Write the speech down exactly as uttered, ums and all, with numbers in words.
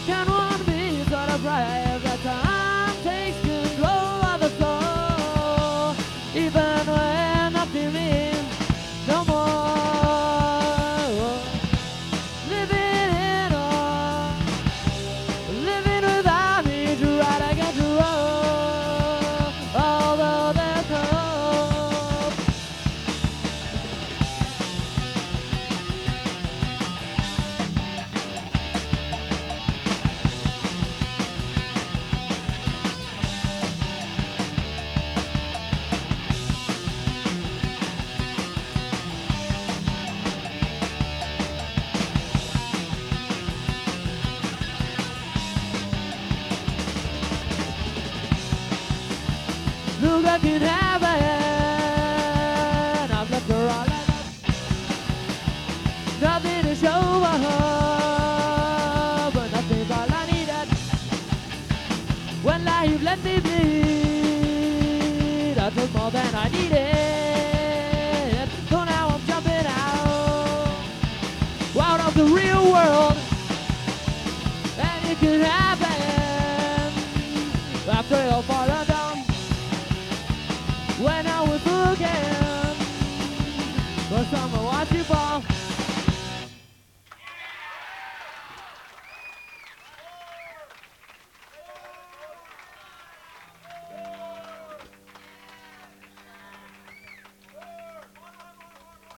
Can one be sort of brave that time takes control of the soul, even when I'm feeling no more? Living in awe, living without need to ride against the road, although there's hope. Look, I can have it. I've left her all I got. Nothing to show but her, but nothing's all I needed. When life let me bleed, I took more than I needed. So now I'm jumping out, out of the real world, and it can happen after you're fallen down. When I was looking for someone watch you fall.